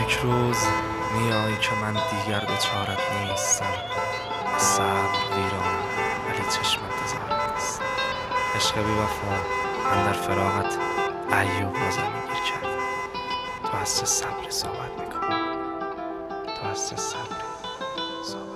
یک روز میایی که من دیگر دچارت نیستم. صبر ویرانم ولی چشم انتظارت نیست. عشق بی وفا من در فراقت ایوب را زمین گیر کردم. تو از چه صبری صحبت میکنی؟ تو از چه صبری صحبت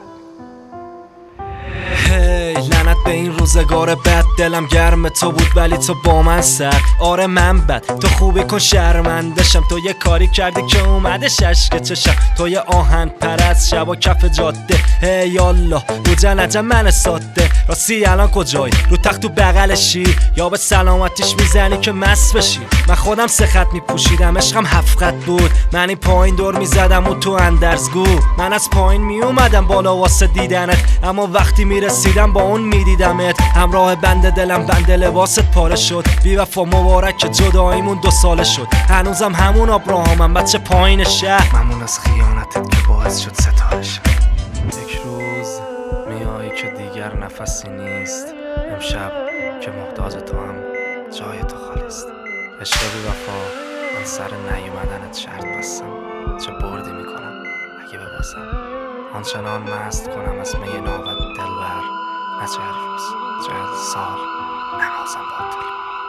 هی لعنت به این روزگار بد، دلم گرم تو بود ولی تو با من سرد. آره من بد، تو خوبی کن شرمندشم. تو یه کاری کردی که اومده ششک چشم. تو یه آهن پرست شبا کف جاده. هی یالله رو جنجم من ساده. راستی الان کجایی؟ رو تخت تو بغلشی یا به سلامتیش میزنی که مست بشی؟ من خودم 3 خط میپوشیدم، عشقم 7 خط بود. من این پایین دور میزدم و تو اندرزگو. من از پایین میومدم بالا واسه دیدنت، اما وقتی میرسیدم با اون میدیدمت. همراه بند دلم بند لباست پاره شد. بی وفا مبارک که جداییمون 2 ساله شد. هنوزم همون آبراهامم بچه پایین شهر. ممنون از خیانتت که باعث شد ستاره شم. یک روز میایی که دیگر نفسی نیست. امشب که محتاج تو هم جای تو خالی است. عشق بی وفا من سر نیومدنت شرط بستم. چه بردی میکنم اگه ببازم. آنچنان مست کنم از می ناوت دلبر، نه 40 روز 40 سال نمازم باطل.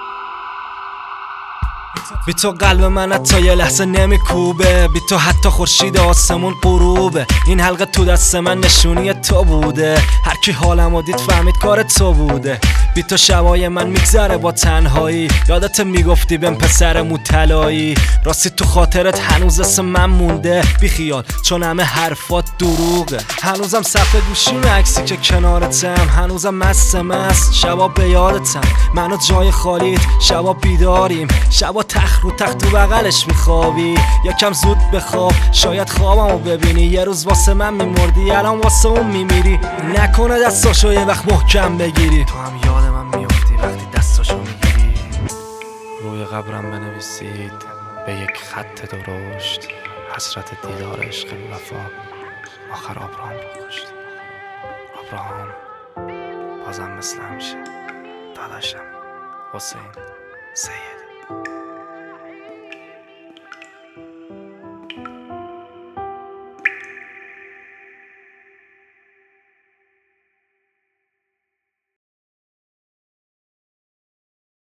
بی تو قلب من حتی یه لحظه نمیکوبه. بی تو حتی خورشید آسمون غروبه. این حلقه تو دست من نشونی تو بوده. هر کی حالمو دید فهمید کار تو بوده. بی تو شبای من میگذره با تنهایی. یادت میگفتی بهم پسر مو طلایی. راستی تو خاطرت هنوز اسم من مونده. بی خیال چون همه حرفات دروغه. هنوزم صفحه گوشیم عکسی که کنارتم. هنوزم مست شبا به یادتم. منو جای خالیت شبا بیداریم. شبا تخت رو تخت تو بغلش میخوابی. یکم زود بخواب شاید خوابمو ببینی. یه روز واسه من میمردی الان واسه اون میمیری. نکنه دستاشو یه وقت محکم بگیری. تو هم یاد من میافتی وقتی دستاشو میگیری. روی قبرم بنویسید به یک خط درشت. حسرت دیدار عشق بی وفا آخر آبراهام رو کشت. آبراهام بازم مثل همیشه داداشم حسین سید.